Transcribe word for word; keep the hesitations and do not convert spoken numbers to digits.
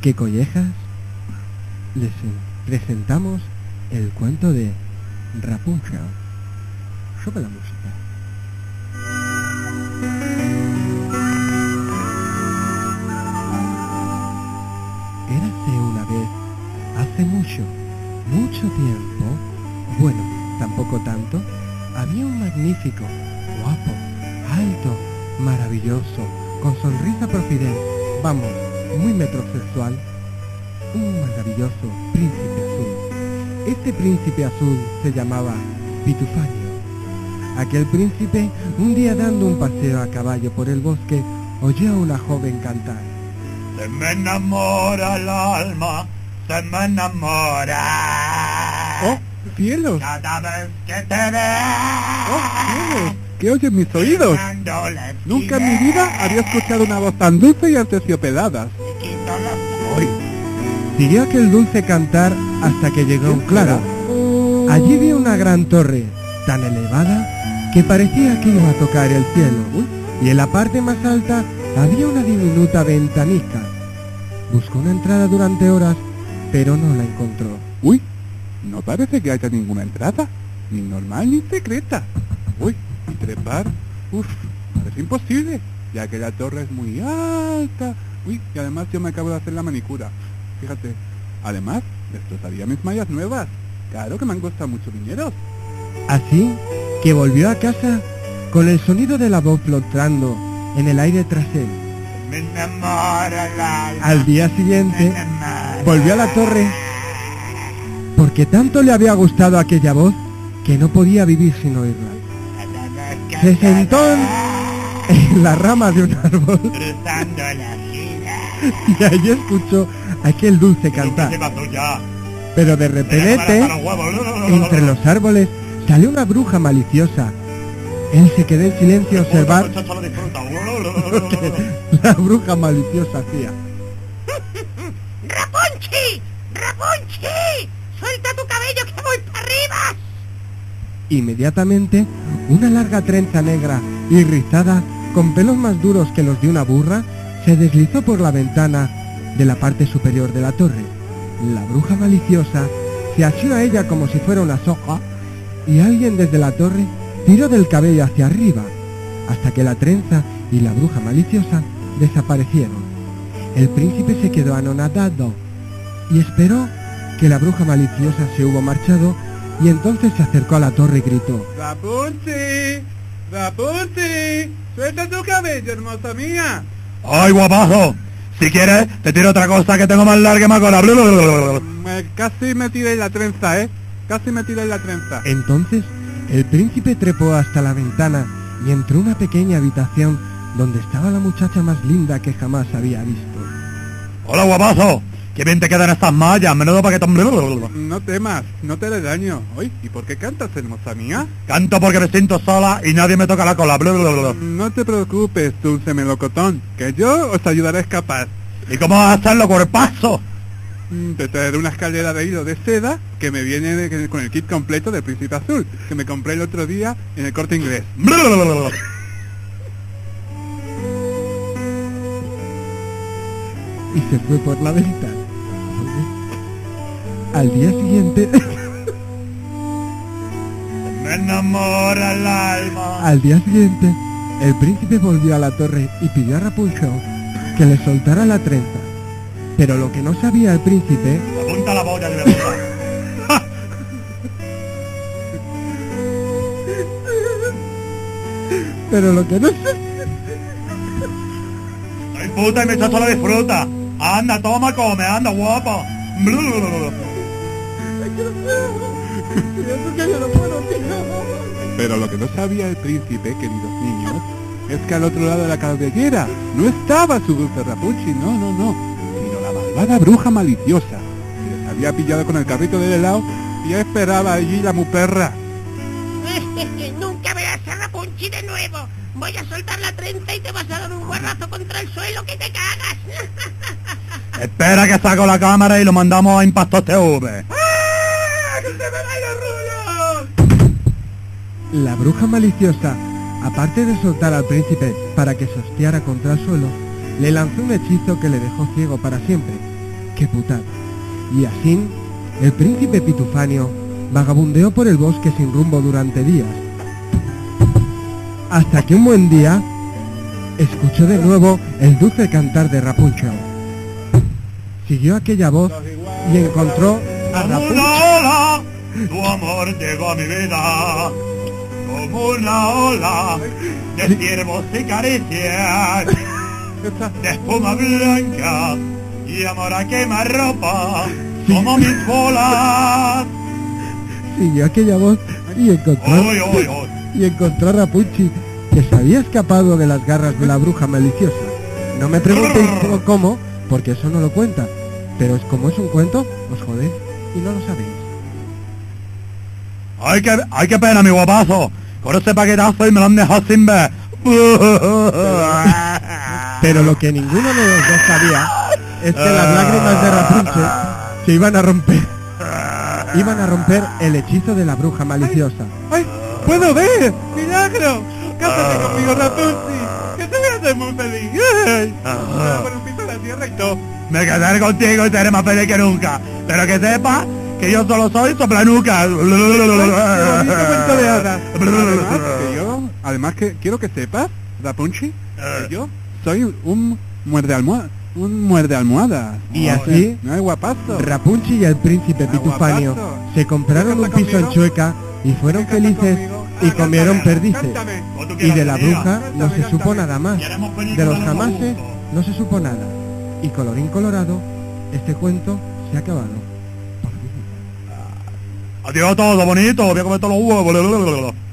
que collejas, les presentamos el cuento de Rapunzel. Sube la música. Érase una vez, hace mucho, mucho tiempo, bueno, tampoco tanto, había un magnífico, guapo, alto, maravilloso, con sonrisa profidente, vamos, muy metrosexual, un maravilloso príncipe azul. Este príncipe azul se llamaba Pitufanio. Aquel príncipe, un día dando un paseo a caballo por el bosque, oyó a una joven cantar. Se me enamora el alma, se me enamora. ¡Oh, cielos! Cada vez que te veo. ¡Oh, cielos! ¿Qué oyen mis oídos? Nunca en mi vida había escuchado una voz tan dulce y aterciopelada. Hoy siguió aquel dulce cantar hasta que llegó a un claro. Allí vi una gran torre, tan elevada, que parecía que iba a tocar el cielo. Y en la parte más alta había una diminuta ventanica. Buscó una entrada durante horas, pero no la encontró. Uy, no parece que haya ninguna entrada, ni normal ni secreta. Uy, y trepar, uff, parece imposible, ya que la torre es muy alta. Uy, y además yo me acabo de hacer la manicura. Fíjate, además, destrozaría mis mallas nuevas. Claro que me han costado mucho dinero. Así que volvió a casa con el sonido de la voz flotando en el aire tras él. Me enamora el alma. Al día siguiente volvió a la torre porque tanto le había gustado aquella voz que no podía vivir sin oírla. Se sentó en la rama de un árbol Cruzando la gira. y allí escuchó aquel dulce cantar. Pero de repente, entre los árboles, salió una bruja maliciosa. Él se quedó en silencio a observar lo que la bruja maliciosa hacía. ¡Rapunchi! ¡Rapunchi! ¡Suelta tu cabello que voy para arriba! Inmediatamente, una larga trenza negra y rizada, con pelos más duros que los de una burra, se deslizó por la ventana de la parte superior de la torre. La bruja maliciosa se asió a ella como si fuera una soga, y alguien desde la torre tiró del cabello hacia arriba, hasta que la trenza y la bruja maliciosa desaparecieron. El príncipe se quedó anonadado y esperó que la bruja maliciosa se hubo marchado, y entonces se acercó a la torre y gritó: ¡Rapunzel! ¡Rapunzel! ¡Suelta tu cabello, hermosa mía! ¡Ay, guapazo! Si quieres, te tiro otra cosa que tengo más larga y más cola. Me, casi me tiré la trenza, ¿eh? Casi me tiré la trenza. Entonces, el príncipe trepó hasta la ventana y entró en una pequeña habitación donde estaba la muchacha más linda que jamás había visto. ¡Hola, guapazo! ¡Qué bien te quedan estas mallas! ¡Menudo paquetón! No temas, no te haré daño. Oye, ¿y por qué cantas, hermosa mía? Canto porque me siento sola y nadie me toca la cola. No te preocupes, dulce melocotón, que yo os ayudaré a escapar. ¿Y cómo vas a hacerlo, cuerpazo? Te traeré una escalera de hilo de seda que me viene de, con el kit completo del Príncipe Azul, que me compré el otro día en el Corte Inglés. Y se fue por la ventana. Al día siguiente... Me enamora el alma. Al día siguiente, el príncipe volvió a la torre y pidió a Rapunzel que le soltara la trenza. Pero lo que no sabía el príncipe... Apunta la boya de verdad. Pero lo que no sabía... Soy puta y mi chacho lo disfruta. Anda, toma, come, anda, guapa. Pero lo que no sabía el príncipe, queridos niños, es que al otro lado de la cabellera no estaba su dulce Rapunzel, no, no, no, sino la malvada bruja maliciosa, que les había pillado con el carrito del helado y ya esperaba allí la muperra. Nunca verás a Rapunzel de nuevo. Voy a soltar la trenza y te vas a dar un guarrazo contra el suelo que te cagas. Espera que saco la cámara y lo mandamos a Impacto T V. ¡Ah! ¡Que se me va los rulos! La bruja maliciosa, aparte de soltar al príncipe para que se hostiara contra el suelo, le lanzó un hechizo que le dejó ciego para siempre. ¡Qué putada! Y así, el príncipe Pitufanio vagabundeó por el bosque sin rumbo durante días, hasta que un buen día escuchó de nuevo el dulce cantar de Rapunzel. Siguió aquella voz y encontró a Como Rapunzel. una ola, tu amor llegó a mi vida. Como una ola de ciervos y caricias, de espuma blanca y amor a quemarropa, como mis bolas. Siguió aquella voz y encontró, Oy, oy, oy. y encontró a Rapunzel, que se había escapado de las garras de la bruja maliciosa. No me preguntéis cómo- cómo, porque eso no lo cuenta. Pero es como es un cuento, os jodéis y no lo sabéis. Ay, qué, ay, qué pena, mi guapazo. Con ese paquetazo y me lo han dejado sin ver. Pero lo que ninguno de los dos sabía es que las lágrimas de Rapunzel se iban a romper. Iban a romper el hechizo de la bruja maliciosa. ¡Ay! ¡Puedo ver! ¡Milagro! ¡Cásate conmigo, Rapunzel! ¡Que te voy a hacer muy feliz! ¡Ay! Me voy a poner un piso en la tierra y todo. Me casaré contigo y seré más feliz que nunca. Pero que sepas que yo solo soy soplanuca. ¡Qué bonito cuento de hadas! Además que yo, además que quiero que sepas, Rapunzel, que yo soy un muerde almohada, un muerde almohadas. Y así, no hay guapazo. Rapunzel y el príncipe Ah, Pitufanio guapazo. se compraron un ¿Quieres piso en cantar Chueca y fueron ¿Quieres cantar felices conmigo? y Ah, comieron cántame, perdices. cántame. Como tú Y quieras, de la tía. bruja no se Cántame, supo cántame. nada más. Y haremos De películas los los jamases juntos. no se supo nada. Y colorín colorado, este cuento se ha acabado. Adiós a todos, bonito. Voy a comer todos los huevos.